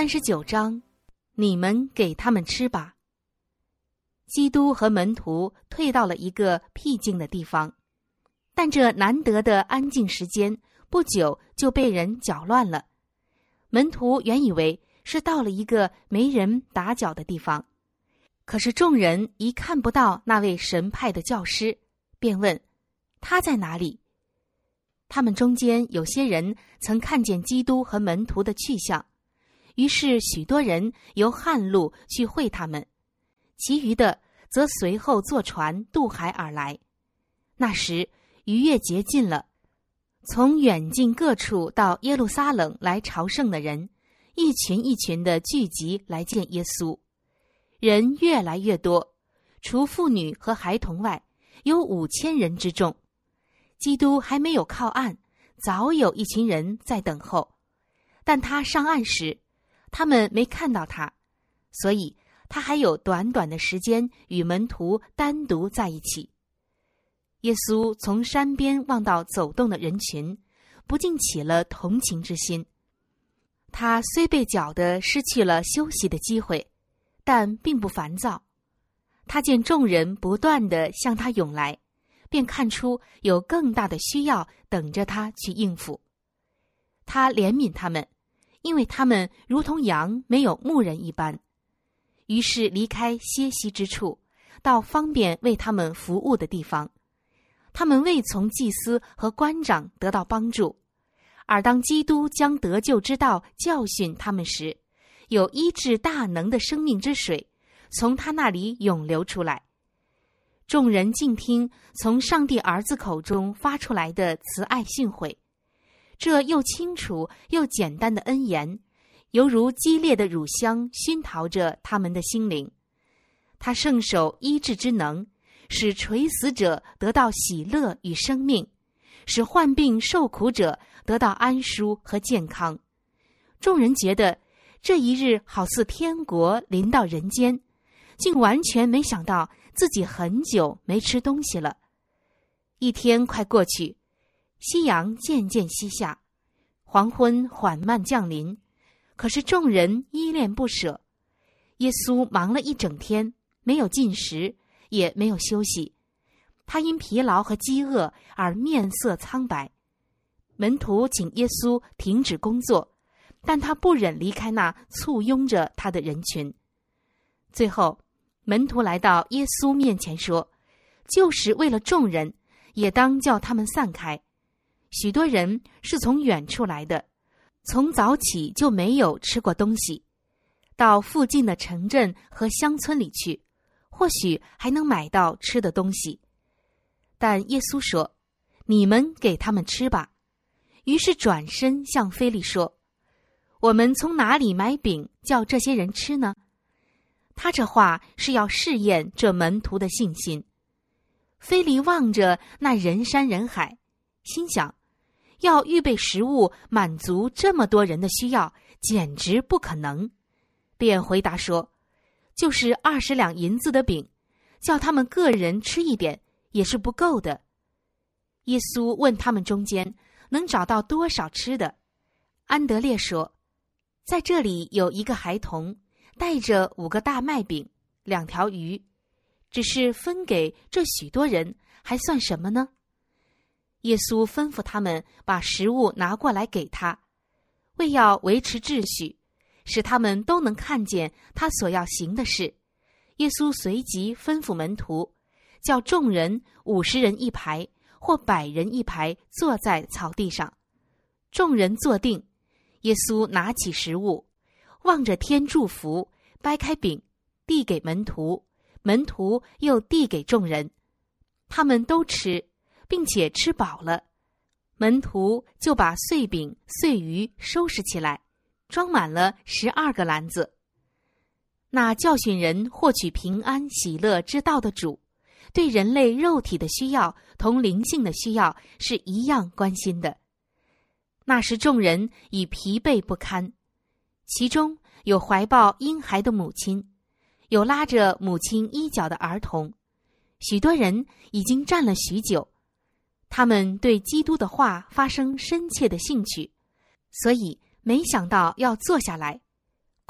39章，你们给他们吃吧。基督和门徒退到了一个僻静的地方，但这难得的安静时间不久就被人搅乱了。门徒原以为是到了一个没人打搅的地方，可是众人一看不到那位神派的教师，便问他在哪里。他们中间有些人曾看见基督和门徒的去向，于是许多人由汉路去会他们，其余的则随后坐船渡海而来。那时逾越节近了，从远近各处到耶路撒冷来朝圣的人，一群一群的聚集来见耶稣。人越来越多，除妇女和孩童外，有5000人之众。基督还没有靠岸，早有一群人在等候，但他上岸时，他们没看到他，所以他还有短短的时间与门徒单独在一起。耶稣从山边望到走动的人群，不禁起了同情之心。他虽被搅得失去了休息的机会，但并不烦躁。他见众人不断地向他涌来，便看出有更大的需要等着他去应付。他怜悯他们，因为他们如同羊没有牧人一般，于是离开歇息之处，到方便为他们服务的地方。他们未从祭司和官长得到帮助，而当基督将得救之道教训他们时，有医治大能的生命之水从他那里涌流出来。众人静听从上帝儿子口中发出来的慈爱训诲，这又清楚又简单的恩言，犹如激烈的乳香熏陶着他们的心灵。他圣手医治之能，使垂死者得到喜乐与生命，使患病受苦者得到安舒和健康。众人觉得这一日好似天国临到人间，竟完全没想到自己很久没吃东西了。一天快过去，夕阳渐渐西下，黄昏缓慢降临，可是众人依恋不舍。耶稣忙了一整天，没有进食，也没有休息。他因疲劳和饥饿而面色苍白。门徒请耶稣停止工作，但他不忍离开那簇拥着他的人群。最后门徒来到耶稣面前说，就是为了众人，也当叫他们散开。许多人是从远处来的，从早起就没有吃过东西，到附近的城镇和乡村里去，或许还能买到吃的东西。但耶稣说，你们给他们吃吧。于是转身向腓力说，我们从哪里买饼叫这些人吃呢？他这话是要试验这门徒的信心。腓力望着那人山人海，心想，要预备食物满足这么多人的需要，简直不可能，便回答说，就是20两银子的饼，叫他们个人吃一点，也是不够的。耶稣问他们中间能找到多少吃的。安德烈说，在这里有一个孩童，带着5个大麦饼，2条鱼，只是分给这许多人，还算什么呢？耶稣吩咐他们把食物拿过来给他，为要维持秩序，使他们都能看见他所要行的事。耶稣随即吩咐门徒，叫众人50人一排，或100人一排，坐在草地上。众人坐定，耶稣拿起食物，望着天祝福，掰开饼，递给门徒，门徒又递给众人。他们都吃，并且吃饱了。门徒就把碎饼碎鱼收拾起来，装满了12个篮子。那教训人获取平安喜乐之道的主，对人类肉体的需要同灵性的需要是一样关心的。那时众人已疲惫不堪，其中有怀抱婴孩的母亲，有拉着母亲衣角的儿童，许多人已经站了许久。他们对基督的话发生深切的兴趣，所以没想到要坐下来。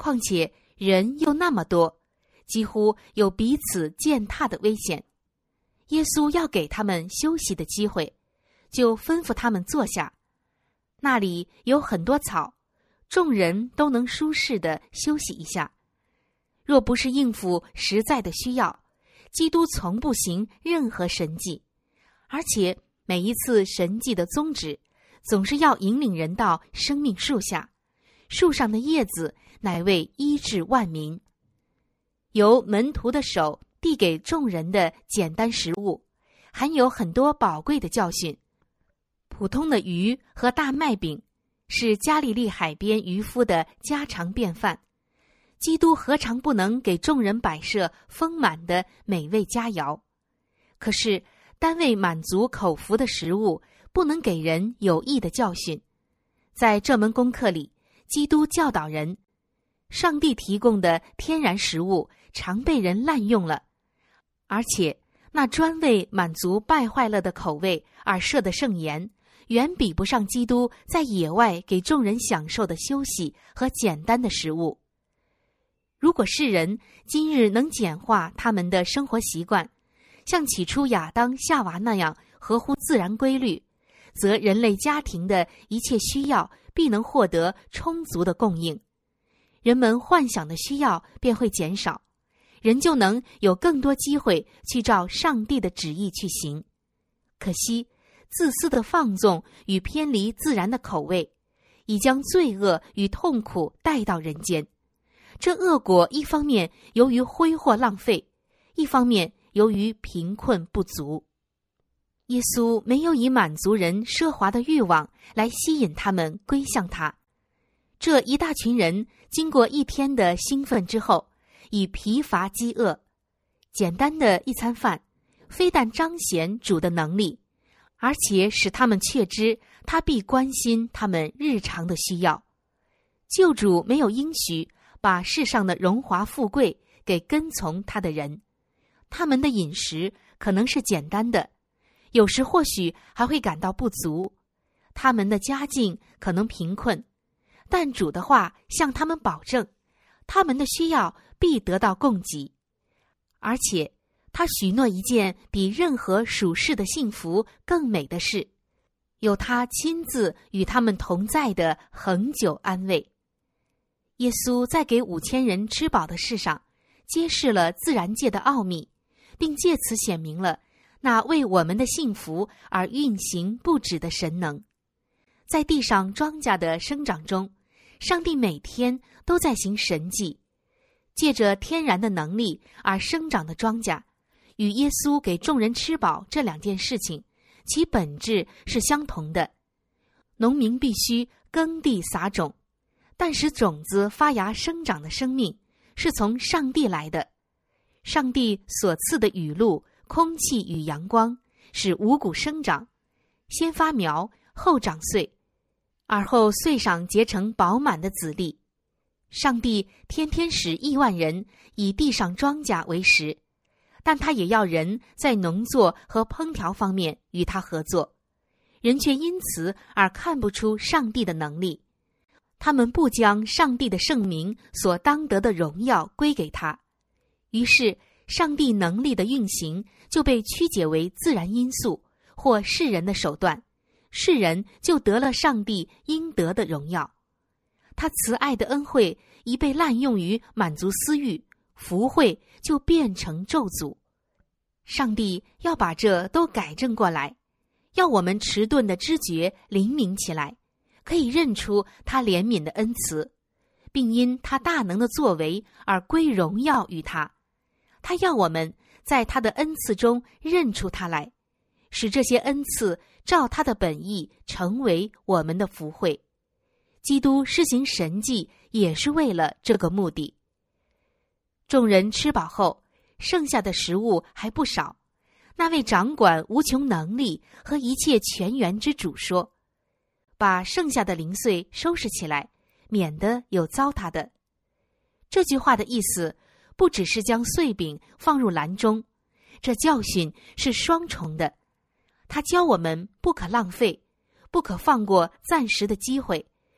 况且人又那么多，几乎有彼此践踏的危险。耶稣要给他们休息的机会，就吩咐他们坐下。那里有很多草，众人都能舒适地休息一下。若不是应付实在的需要，基督从不行任何神迹，而且每一次神迹的宗旨，总是要引领人到生命树下，树上的叶子乃为医治万民。由门徒的手递给众人的简单食物，含有很多宝贵的教训。普通的鱼和大麦饼是加利利海边渔夫的家常便饭，基督何尝不能给众人摆设丰满的美味佳肴？可是单为满足口腹的食物，不能给人有益的教训。在这门功课里，基督教导人，上帝提供的天然食物常被人滥用了，而且那专为满足败坏了的口味而设的圣言，远比不上基督在野外给众人享受的休息和简单的食物。如果世人今日能简化他们的生活习惯，像起初亚当夏娃那样合乎自然规律，则人类家庭的一切需要必能获得充足的供应，人们幻想的需要便会减少，人就能有更多机会去照上帝的旨意去行。可惜自私的放纵与偏离自然的口味，已将罪恶与痛苦带到人间。这恶果一方面由于挥霍浪费，一方面由于贫困不足。耶稣没有以满足人奢华的欲望来吸引他们归向他。这一大群人经过一天的兴奋之后，已疲乏饥饿。简单的一餐饭，非但彰显主的能力，而且使他们确知他必关心他们日常的需要。救主没有应许把世上的荣华富贵给跟从他的人，他们的饮食可能是简单的，有时或许还会感到不足，他们的家境可能贫困，但主的话向他们保证，他们的需要必得到供给，而且他许诺一件比任何属世的幸福更美的事，有他亲自与他们同在的恒久安慰。耶稣在给5000人吃饱的事上，揭示了自然界的奥秘，并借此显明了那为我们的幸福而运行不止的神能。在地上庄稼的生长中，上帝每天都在行神迹，借着天然的能力而生长的庄稼，与耶稣给众人吃饱这两件事情，其本质是相同的。农民必须耕地撒种，但使种子发芽生长的生命是从上帝来的。上帝所赐的雨露、空气与阳光，使五谷生长，先发苗，后长穗，而后穗上结成饱满的籽粒。上帝天天使亿万人以地上庄稼为食，但他也要人在农作和烹调方面与他合作，人却因此而看不出上帝的能力。他们不将上帝的圣名所当得的荣耀归给他，于是上帝能力的运行就被曲解为自然因素或世人的手段，世人就得了上帝应得的荣耀。他慈爱的恩惠一被滥用于满足私欲，福惠就变成咒诅。上帝要把这都改正过来，要我们迟钝的知觉灵敏起来，可以认出他怜悯的恩慈，并因他大能的作为而归荣耀于他。他要我们在他的恩赐中认出他来，使这些恩赐照他的本意成为我们的福惠。基督施行神迹也是为了这个目的。众人吃饱后，剩下的食物还不少。那位掌管无穷能力和一切泉源之主说，把剩下的零碎收拾起来，免得有糟蹋的。这句话的意思不只是将碎饼放入篮中，这教训是双重的。他教我们不可浪费，不可放过暂时的机会，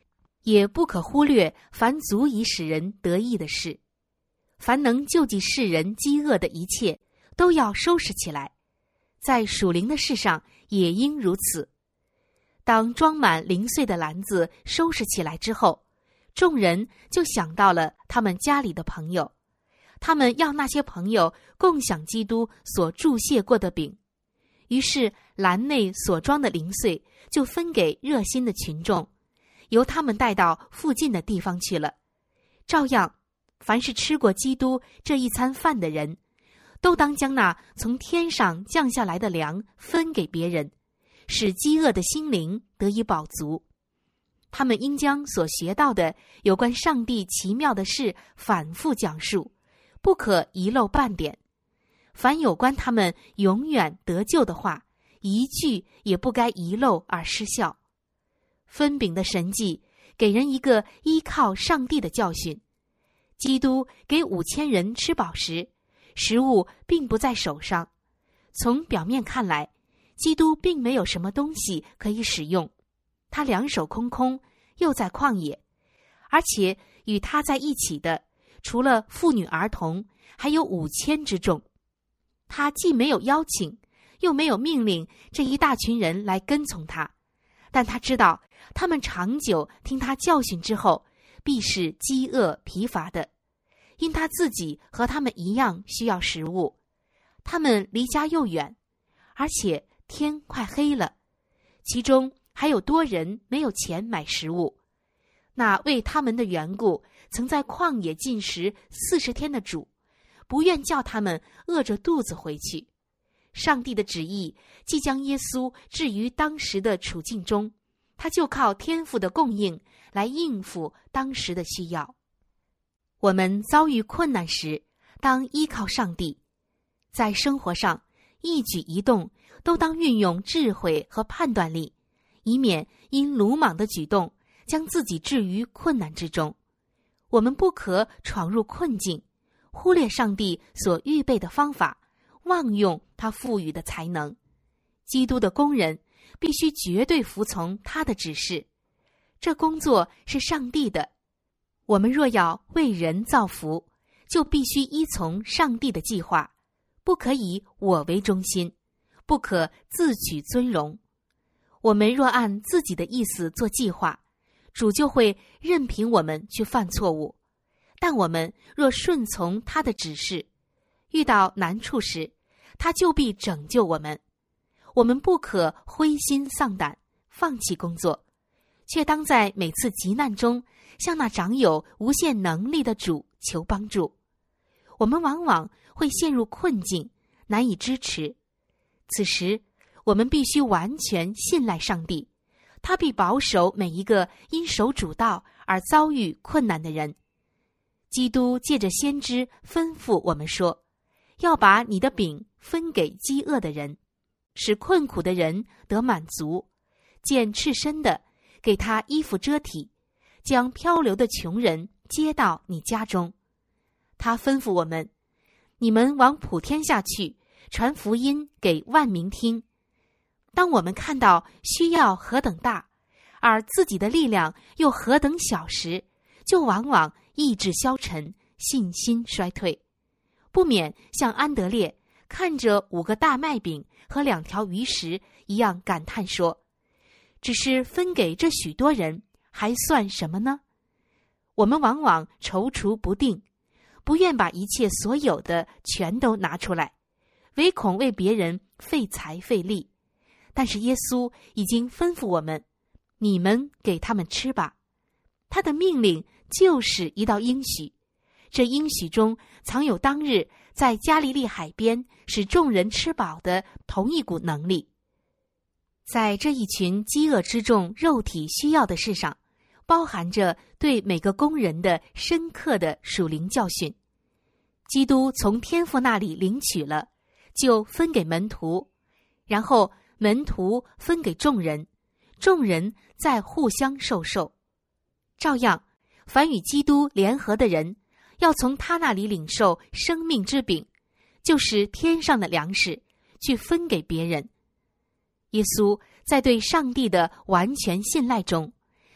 也不可忽略凡足以使人得益的事。凡能救济世人饥饿的一切，都要收拾起来，在属灵的事上也应如此。当装满零碎的篮子收拾起来之后，众人就想到了他们家里的朋友，他们要那些朋友共享基督所注谢过的饼。于是篮内所装的零碎就分给热心的群众，由他们带到附近的地方去了。照样，凡是吃过基督这一餐饭的人，都当将那从天上降下来的粮分给别人，使饥饿的心灵得以饱足。他们应将所学到的有关上帝奇妙的事反复讲述，不可遗漏半点。凡有关他们永远得救的话，一句也不该遗漏而失效。分饼的神迹给人一个依靠上帝的教训。基督给5000人吃饱时，食物并不在手上。从表面看来，基督并没有什么东西可以使用，他两手空空，又在旷野，而且与他在一起的，除了妇女儿童，还有5000之众。他既没有邀请，又没有命令这一大群人来跟从他，但他知道他们长久听他教训之后，必是饥饿疲乏的，因他自己和他们一样需要食物。他们离家又远，而且天快黑了，其中还有多人没有钱买食物。那为他们的缘故曾在旷野禁食40天的主，不愿叫他们饿着肚子回去。上帝的旨意既将耶稣置于当时的处境中，他就靠天父的供应来应付当时的需要。我们遭遇困难时，当依靠上帝。在生活上，一举一动都当运用智慧和判断力，以免因鲁莽的举动将自己置于困难之中。我们不可闯入困境，忽略上帝所预备的方法，妄用他赋予的才能。基督的工人必须绝对服从他的指示，这工作是上帝的。我们若要为人造福，就必须依从上帝的计划，不可以我为中心，不可自取尊荣。我们若按自己的意思做计划，主就会任凭我们去犯错误。但我们若顺从他的指示，遇到难处时，他就必拯救我们。我们不可灰心丧胆，放弃工作，却当在每次急难中向那掌有无限能力的主求帮助。我们往往会陷入困境，难以支持。此时，我们必须完全信赖上帝，他必保守每一个因守主道而遭遇困难的人。基督借着先知吩咐我们说，要把你的饼分给饥饿的人，使困苦的人得满足，见赤身的给他衣服遮体，将漂流的穷人接到你家中。他吩咐我们，你们往普天下去，传福音给万民听。当我们看到需要何等大，而自己的力量又何等小时，就往往意志消沉，信心衰退，不免像安德烈看着5个大麦饼和2条鱼食一样感叹说，只是分给这许多人，还算什么呢？我们往往踌躇不定，不愿把一切所有的全都拿出来，唯恐为别人费财费力。但是耶稣已经吩咐我们，你们给他们吃吧。他的命令就是一道应许，这应许中藏有当日在加利利海边使众人吃饱的同一股能力。在这一群饥饿之众肉体需要的事上，包含着对每个工人的深刻的属灵教训。基督从天父那里领取了，就分给门徒，然后门徒分给众人，众人再互相授受。照样，凡与基督联合的人，要从他那里领受生命之饼，就是天上的粮食，去分给别人。耶稣在对上帝的完全信赖中，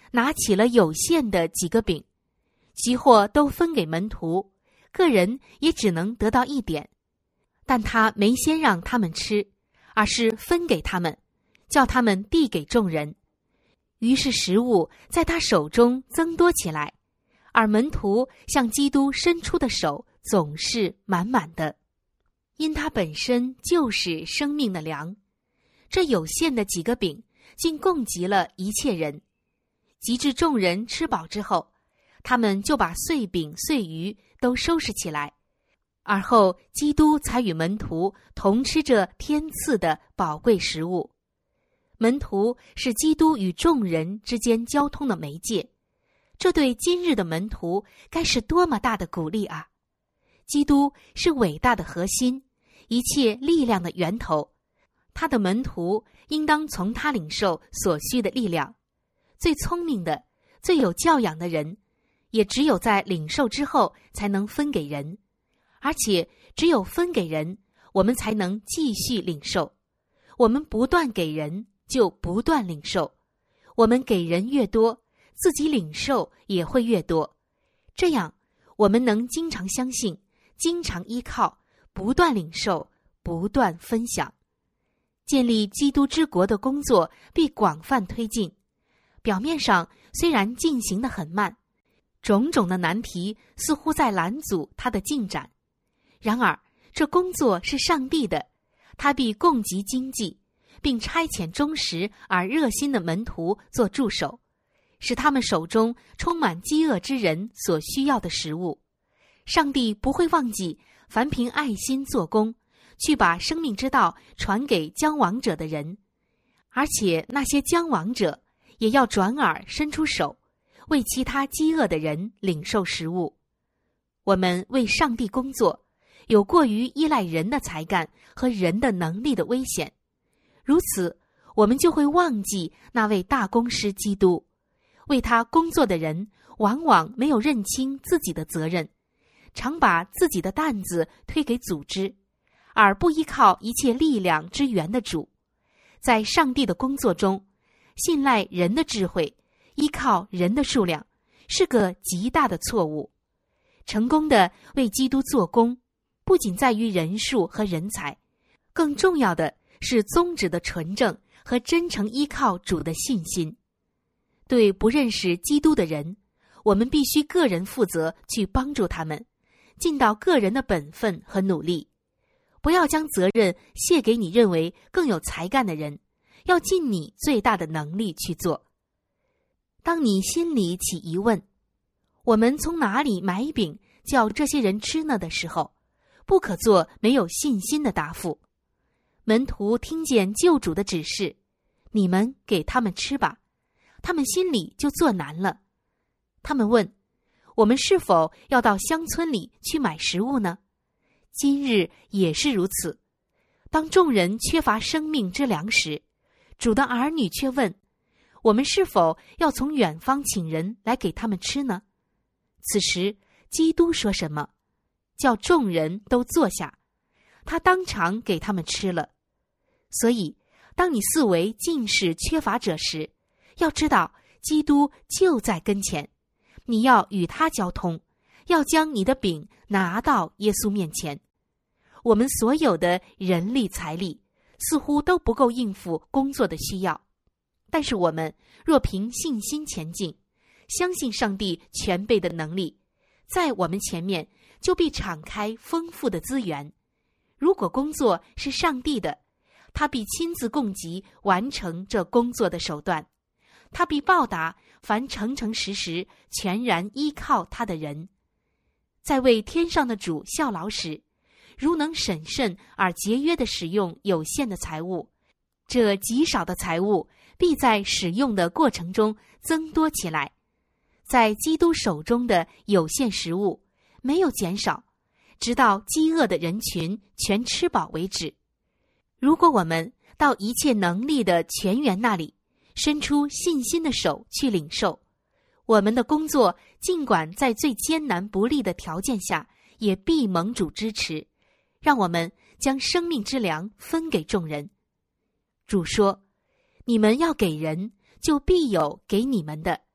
拿起了有限的几个饼，即或都分给门徒，个人也只能得到一点。但他没先让他们吃，而是分给他们，叫他们递给众人。于是食物在他手中增多起来，而门徒向基督伸出的手总是满满的，因他本身就是生命的粮。这有限的几个饼竟供给了一切人。及至众人吃饱之后，他们就把碎饼碎鱼都收拾起来，而后基督才与门徒同吃这天赐的宝贵食物。门徒是基督与众人之间交通的媒介，这对今日的门徒该是多么大的鼓励啊！基督是伟大的核心，一切力量的源头，他的门徒应当从他领受所需的力量。最聪明的、最有教养的人，也只有在领受之后才能分给人，而且只有分给人，我们才能继续领受。我们不断给人，就不断领受。我们给人越多，自己领受也会越多。这样，我们能经常相信，经常依靠，不断领受，不断分享。建立基督之国的工作必广泛推进。表面上虽然进行得很慢，种种的难题似乎在拦阻他的进展。然而，这工作是上帝的，他必供给经济，并差遣忠实而热心的门徒做助手，使他们手中充满饥饿之人所需要的食物。上帝不会忘记凡凭爱心做工，去把生命之道传给将亡者的人，而且那些将亡者也要转耳伸出手，为其他饥饿的人领受食物。我们为上帝工作，有过于依赖人的才干和人的能力的危险。如此，我们就会忘记那位大公师基督。为他工作的人往往没有认清自己的责任，常把自己的担子推给组织，而不依靠一切力量之源的主。在上帝的工作中，信赖人的智慧，依靠人的数量，是个极大的错误。成功的为基督做工，不仅在于人数和人才，更重要的是宗旨的纯正和真诚依靠主的信心。对不认识基督的人，我们必须个人负责去帮助他们，尽到个人的本分和努力。不要将责任卸给你认为更有才干的人，要尽你最大的能力去做。当你心里起疑问，我们从哪里买饼叫这些人吃呢的时候，不可做没有信心的答复。门徒听见救主的指示，你们给他们吃吧，他们心里就作难了。他们问，我们是否要到乡村里去买食物呢？今日也是如此。当众人缺乏生命之粮时，主的儿女却问，我们是否要从远方请人来给他们吃呢？此时基督说什么？叫众人都坐下，他当场给他们吃了。所以当你四围尽是缺乏者时，要知道基督就在跟前，你要与他交通，要将你的饼拿到耶稣面前。我们所有的人力财力似乎都不够应付工作的需要，但是我们若凭信心前进，相信上帝全备的能力，在我们前面就必敞开丰富的资源。如果工作是上帝的，他必亲自供给完成这工作的手段，他必报答凡诚诚实实全然依靠他的人。在为天上的主效劳时，如能审慎而节约地使用有限的财物，这极少的财物必在使用的过程中增多起来。在基督手中的有限食物没有减少，直到饥饿的人群全吃饱为止。如果我们到一切能力的泉源那里，伸出信心的手去领受，我们的工作尽管在最艰难不利的条件下，也必蒙主支持，让我们将生命之粮分给众人。主说，你们要给人，就必有给你们的，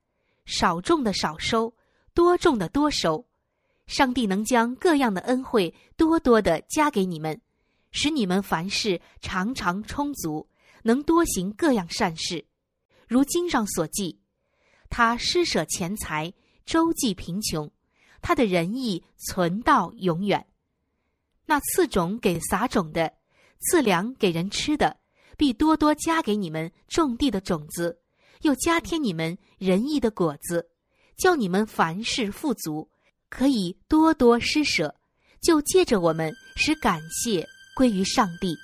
少种的少收，多种的多收。上帝能将各样的恩惠多多的加给你们，使你们凡事常常充足，能多行各样善事。如经上所记，他施舍钱财，周济贫穷，他的仁义存到永远。那赐种给撒种的，赐粮给人吃的，必多多加给你们种地的种子，又加添你们仁义的果子，叫你们凡事富足，可以多多施舍，就借着我们使感谢归于上帝。